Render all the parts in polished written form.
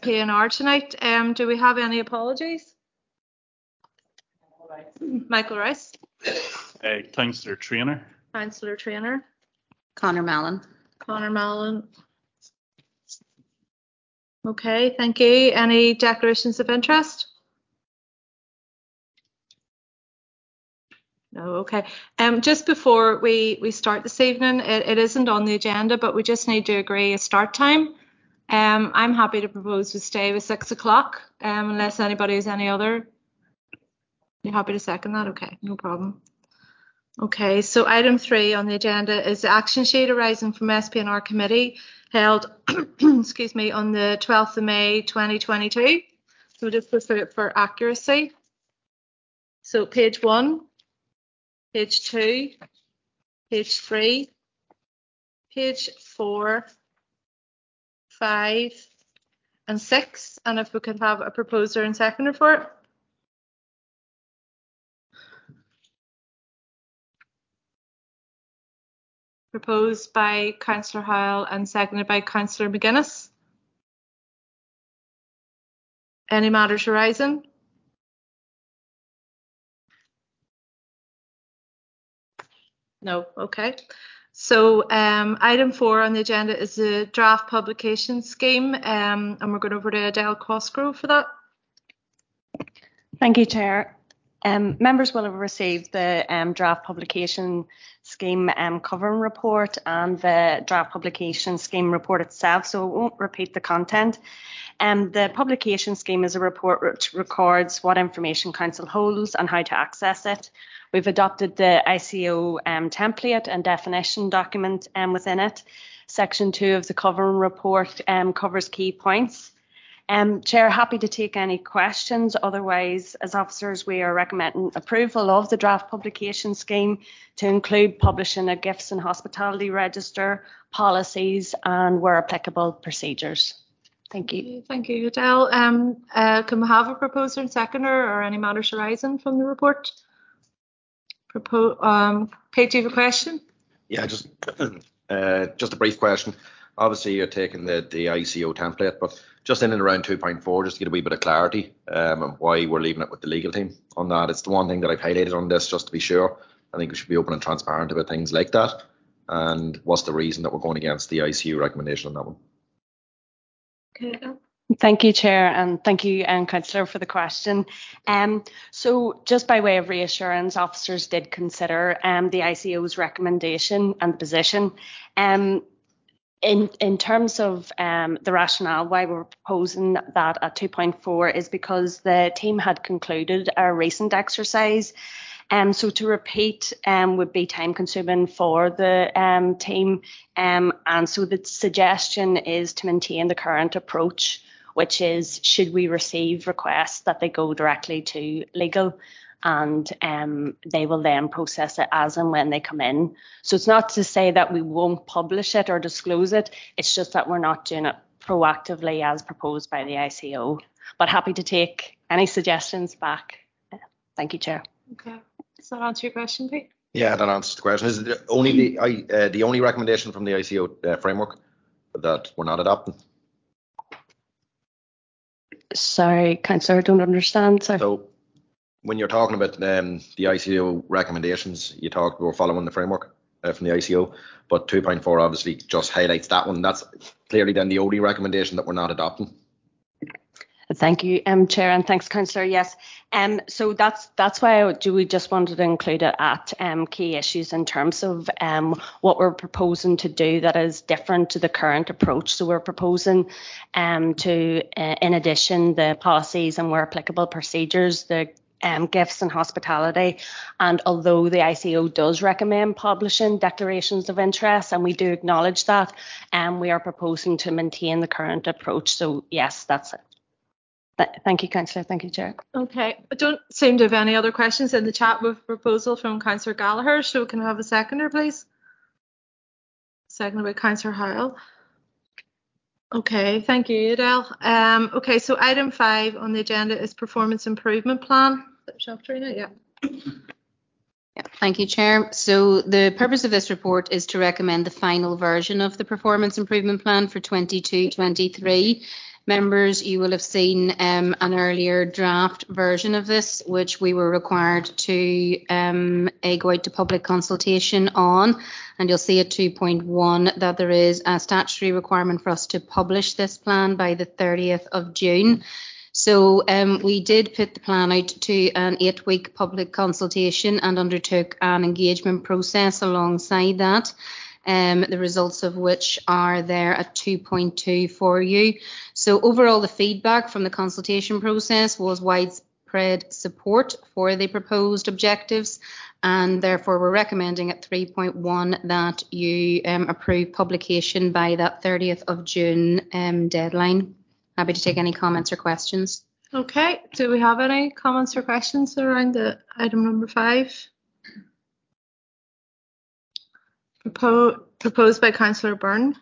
SPNR tonight. Do we have any apologies? Michael Rice. Councillor Traynor. Councillor Traynor. Conor Mallon. Conor Mallon. Okay, thank you. Any declarations of interest? No, okay. Just before we start this evening, it isn't on the agenda, but we just need to agree a start time. I'm happy to propose we stay with 6 o'clock, unless anybody has any other. You're happy to second that? Okay, no problem. Okay, so item 3 on the agenda is the action sheet arising from SPNR committee held, excuse me, on the 12th of May 2022. So just go through it for accuracy. So page 1, page 2, page 3, page 4, 5, and 6. And if we could have a proposer and seconder for it. Proposed by Councillor Howell and seconded by Councillor McGuinness. Any matters arising? No, okay. So item 4 on the agenda is the draft publication scheme, and we're going over to Adele Cosgrove for that. Thank you, Chair. Members will have received the draft publication scheme covering report and the draft publication scheme report itself, so it won't repeat the content. The publication scheme is a report which records what information Council holds and how to access it. We've adopted the ICO template and definition document within it. Section 2 of the covering report covers key points. Chair, happy to take any questions. Otherwise, as officers, we are recommending approval of the draft publication scheme to include publishing a gifts and hospitality register, policies, and where applicable, procedures. Thank you. Thank you, Adele. Can we have a proposer and seconder or any matters arising from the report? Pete, do you have a question? Yeah, just a brief question. Obviously, you're taking the ICO template, but just in and around 2.4, just to get a wee bit of clarity on why we're leaving it with the legal team on that. It's the one thing that I've highlighted on this, just to be sure. I think we should be open and transparent about things like that. And what's the reason that we're going against the ICO recommendation on that one? Okay. Thank you, Chair, and thank you, Councillor, for the question. So just by way of reassurance, officers did consider the ICO's recommendation and position. In terms of the rationale why we're proposing that at 2.4 is because the team had concluded a recent exercise. So to repeat would be time consuming for the team. And so the suggestion is to maintain the current approach, which is should we receive requests that they go directly to legal and they will then process it as and when they come in. So it's not to say that we won't publish it or disclose it. It's just that we're not doing it proactively as proposed by the ICO. But happy to take any suggestions back. Thank you, Chair. Okay. Does that answer your question, Pete? Yeah, that answers the question. Is it only the only recommendation from the ICO framework that we're not adopting? Sorry, Councillor, I don't understand. Sorry. So when you're talking about the ICO recommendations, you talked we're following the framework from the ICO, but 2.4 obviously just highlights that one. That's clearly then the only recommendation that we're not adopting. Thank you, Chair, and thanks, Councillor. Yes, so that's why we just wanted to include it at key issues in terms of what we're proposing to do that is different to the current approach. So we're proposing to, in addition, the policies and where applicable procedures, the gifts and hospitality. And although the ICO does recommend publishing declarations of interest, and we do acknowledge that, we are proposing to maintain the current approach. So yes, that's it. Thank you, Councillor. Thank you, Chair. Okay. I don't seem to have any other questions in the chat with proposal from Councillor Gallagher. So can I have a seconder, please? Seconded by Councillor Howell. Okay, thank you, Adele. Okay, so item 5 on the agenda is performance improvement plan. Yeah. Thank you, Chair. So the purpose of this report is to recommend the final version of the performance improvement plan for 22-23. Members, you will have seen an earlier draft version of this, which we were required to go out to public consultation on. And you'll see at 2.1 that there is a statutory requirement for us to publish this plan by the 30th of June. So we did put the plan out to an 8-week public consultation and undertook an engagement process alongside that. The results of which are there at 2.2 for you. So overall, the feedback from the consultation process was widespread support for the proposed objectives, and therefore we're recommending at 3.1 that you approve publication by that 30th of June deadline. Happy to take any comments or questions. Okay, do we have any comments or questions around the item number 5? Proposed by Councillor Byrne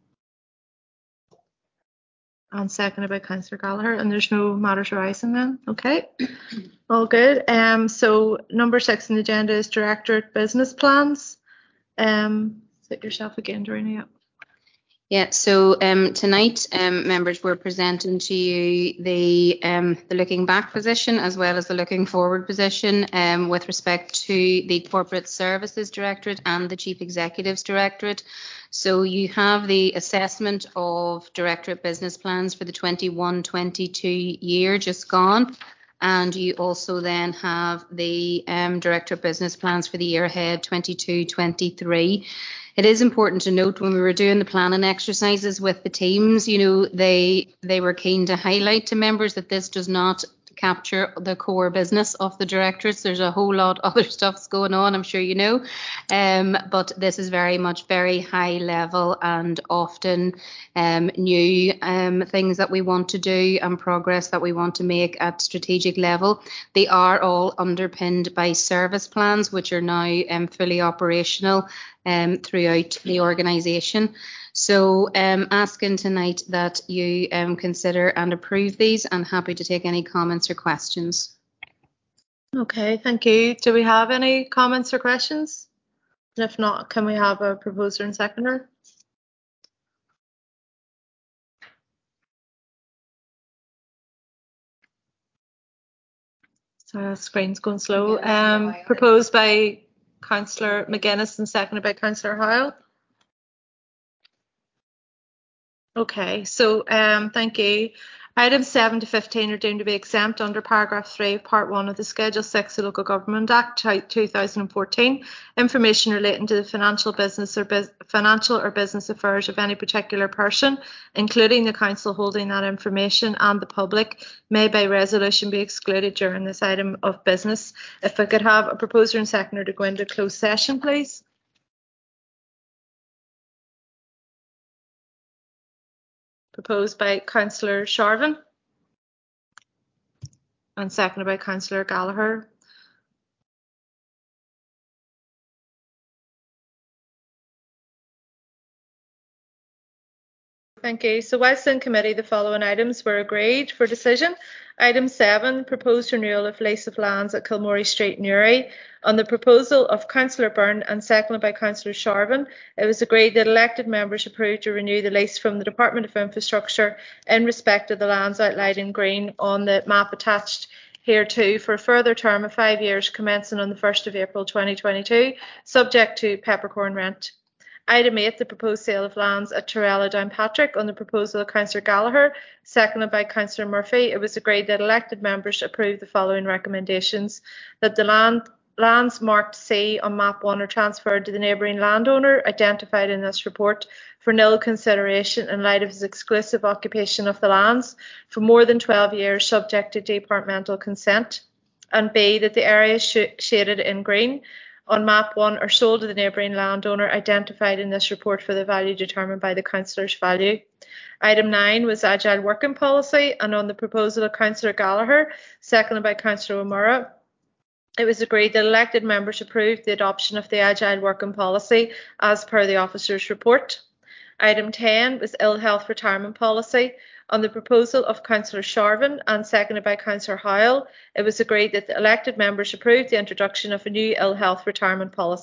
and seconded by Councillor Gallagher, and there's no matters arising then. Okay, all good. So number 6 on the agenda is Directorate Business Plans. Sit yourself again, Doreen. Yeah, so tonight, members, we're presenting to you the looking back position as well as the looking forward position with respect to the Corporate Services Directorate and the Chief Executive's Directorate. So you have the assessment of Directorate business plans for the 21-22 year just gone. And you also then have the Directorate business plans for the year ahead, 22-23. It is important to note when we were doing the planning exercises with the teams, you know, they were keen to highlight to members that this does not capture the core business of the directorates. There's a whole lot of other stuff's going on, I'm sure you know, but this is very much very high level and often new things that we want to do and progress that we want to make at strategic level. They are all underpinned by service plans, which are now fully operational throughout the organisation. So asking tonight that you consider and approve these, and happy to take any comments or questions. Okay, thank you. Do we have any comments or questions? And if not, can we have a proposer and seconder? Sorry, the screen's going slow. Proposed by Councillor McGuinness and seconded by Councillor Hoyle. Okay, so thank you. Items 7 to 15 are deemed to be exempt under paragraph 3 of part 1 of the Schedule 6 of the Local Government Act 2014. Information relating to the financial or business affairs of any particular person, including the council holding that information and the public, may by resolution be excluded during this item of business. If I could have a proposer and seconder to go into closed session, please. Proposed by Councillor Sharvin and seconded by Councillor Gallagher. Thank you. So whilst in committee, the following items were agreed for decision. Item 7, proposed renewal of lease of lands at Kilmorey Street, Newry. On the proposal of Councillor Byrne and seconded by Councillor Sharvin, it was agreed that elected members approved to renew the lease from the Department of Infrastructure in respect of the lands outlined in green on the map attached hereto for a further term of 5 years commencing on the 1st of April 2022, subject to peppercorn rent. Item 8, the proposed sale of lands at Torella Downpatrick. On the proposal of Councillor Gallagher, seconded by Councillor Murphy, it was agreed that elected members approve the following recommendations: that the lands marked C on map 1 are transferred to the neighbouring landowner identified in this report for nil consideration in light of his exclusive occupation of the lands for more than 12 years subject to departmental consent, and B, that the areas shaded in green on map 1 are sold to the neighbouring landowner identified in this report for the value determined by the councillor's value. Item 9 was agile working policy, and on the proposal of Councillor Gallagher, seconded by Councillor O'Meara, it was agreed that elected members approved the adoption of the agile working policy as per the officer's report. Item 10 was ill health retirement policy. On the proposal of Councillor Sharvin and seconded by Councillor Hoyle, it was agreed that the elected members approved the introduction of a new ill health retirement policy.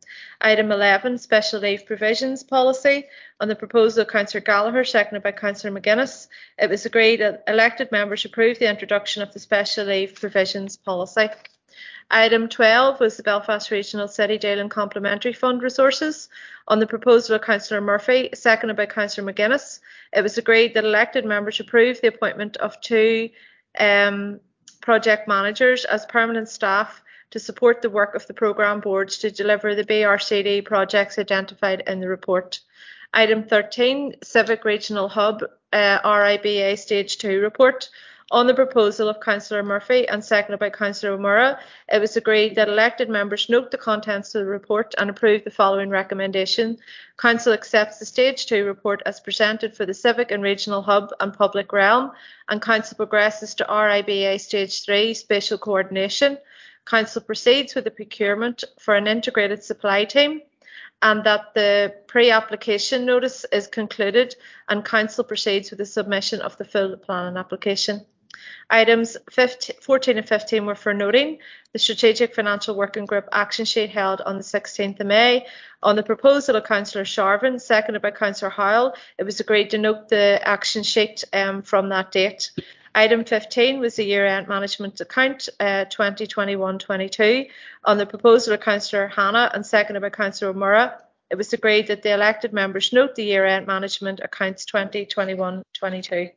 Item 11, special leave provisions policy. On the proposal of Councillor Gallagher, seconded by Councillor McGuinness, it was agreed that elected members approve the introduction of the special leave provisions policy. Item 12 was the Belfast Regional City Deal and Complementary Fund resources. On the proposal of Councillor Murphy, seconded by Councillor McGuinness, it was agreed that elected members approve the appointment of 2 project managers as permanent staff to support the work of the programme boards to deliver the BRCD projects identified in the report. Item 13, Civic Regional Hub RIBA Stage 2 report. On the proposal of Councillor Murphy and seconded by Councillor O'Meara, it was agreed that elected members note the contents of the report and approve the following recommendation. Council accepts the Stage 2 report as presented for the Civic and Regional Hub and Public Realm, and Council progresses to RIBA Stage 3 Spatial Coordination. Council proceeds with the procurement for an integrated supply team, and that the pre-application notice is concluded, and Council proceeds with the submission of the full planning application. Items 14 and 15 were for noting. The Strategic Financial Working Group action sheet held on the 16th of May. On the proposal of Councillor Sharvin, seconded by Councillor Howell, it was agreed to note the action sheet from that date. Item 15 was the year-end management account 2021-22. On the proposal of Councillor Hanna and seconded by Councillor O'Meara, it was agreed that the elected members note the year-end management accounts 2021-22.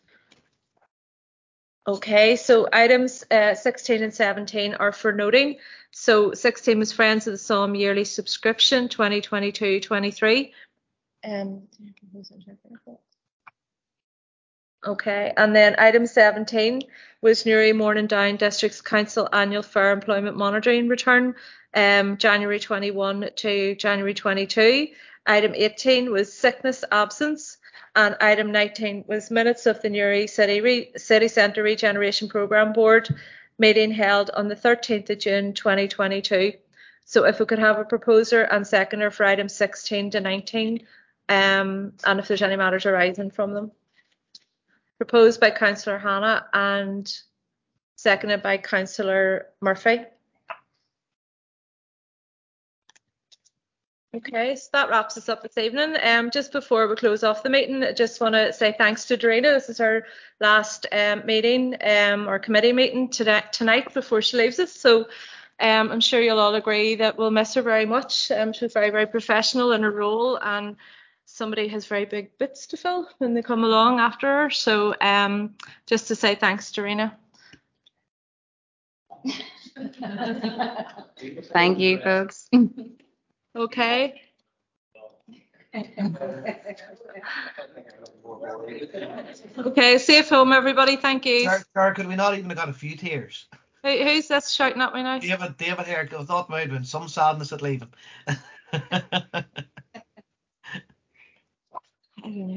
Okay, so items 16 and 17 are for noting. So 16 was Friends of the Somme yearly subscription 2022-23. Okay, and then item 17 was Newry Morning Down Districts Council Annual Fair Employment Monitoring Return, January 21 to January 22. Item 18 was Sickness Absence, and item 19 was Minutes of the Newry City Centre Regeneration Programme Board meeting held on the 13th of June 2022. So if we could have a proposer and seconder for items 16 to 19, and if there's any matters arising from them. Proposed by Councillor Hanna and seconded by Councillor Murphy. Okay, so that wraps us up this evening. Just before we close off the meeting, I just want to say thanks to Dorena. This is her last meeting or committee meeting tonight before she leaves us. So I'm sure you'll all agree that we'll miss her very much. She was very, very professional in her role, and somebody has very big boots to fill when they come along after her. So just to say thanks, Dorena. Thank you, folks. Okay. Okay, safe home, everybody. Thank you. Sir, could we not even have got a few tears? Who's this shouting at me now? David here. I thought maybe some sadness at leaving.